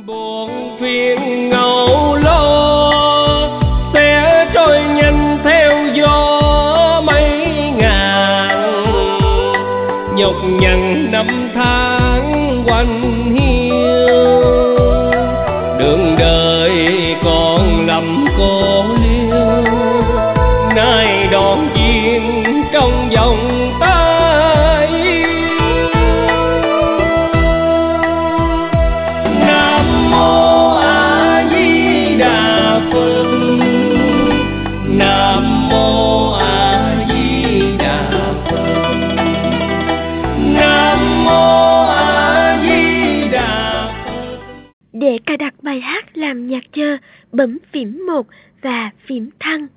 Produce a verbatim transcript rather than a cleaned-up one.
buồn phiền ngầu lo sẽ trôi nhanh theo gió mấy ngàn, nhọc nhằn năm tháng quanh hiu, đường đời còn lầm cô liêu, nay đón duyên trong vòng tay. Nam mô A Di Đà Phật, Nam mô A Di Đà Phật, Nam mô A Di Đà Phật. Để cài đặt bài hát làm nhạc chờ, bấm phím một và phím thăng.